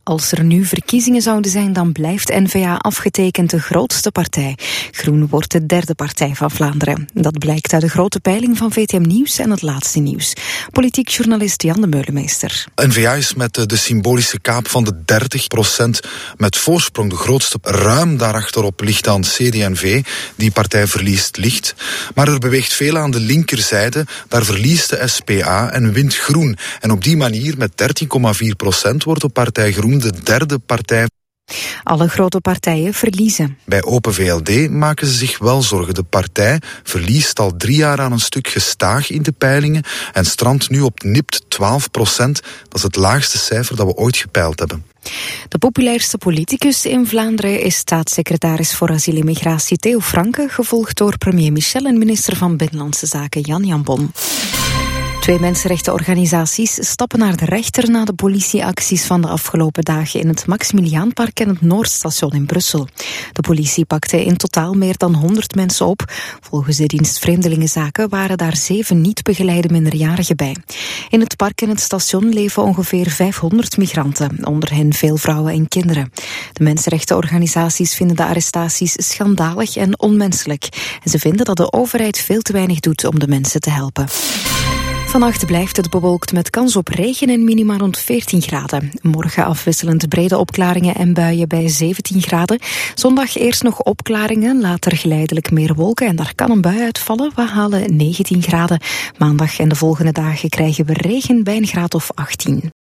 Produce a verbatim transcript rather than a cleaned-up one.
Als er nu verkiezingen zouden zijn, dan blijft N V A afgetekend de grootste partij. Groen wordt de derde partij van Vlaanderen. Dat blijkt uit de grote peiling van V T M Nieuws en het laatste nieuws. Politiek journalist Jan de Meulemeester. N V A is met de symbolische kaap van de dertig procent met voorsprong de grootste. Ruim daarachterop ligt dan C D en V. Die partij verliest licht. Maar er beweegt veel aan de linkerzijde. Daar verliest de S P A en wint Groen. En op die manier met dertien komma vier procent wordt de partij Groen de derde partij. Alle grote partijen verliezen. Bij Open V L D maken ze zich wel zorgen. De partij verliest al drie jaar aan een stuk gestaag in de peilingen en strandt nu op nipt twaalf procent. Dat is het laagste cijfer dat we ooit gepeild hebben. De populairste politicus in Vlaanderen is staatssecretaris voor asiel en migratie Theo Franke, gevolgd door premier Michel en minister van Binnenlandse Zaken Jan Jambon. Twee mensenrechtenorganisaties stappen naar de rechter na de politieacties van de afgelopen dagen in het Maximiliaanpark en het Noordstation in Brussel. De politie pakte in totaal meer dan honderd mensen op. Volgens de dienst Vreemdelingenzaken waren daar zeven niet begeleide minderjarigen bij. In het park en het station leven ongeveer vijfhonderd migranten, onder hen veel vrouwen en kinderen. De mensenrechtenorganisaties vinden de arrestaties schandalig en onmenselijk. En ze vinden dat de overheid veel te weinig doet om de mensen te helpen. Vannacht blijft het bewolkt met kans op regen en minima rond veertien graden. Morgen afwisselend brede opklaringen en buien bij zeventien graden. Zondag eerst nog opklaringen, later geleidelijk meer wolken en daar kan een bui uitvallen. We halen negentien graden. Maandag en de volgende dagen krijgen we regen bij een graad of achttien.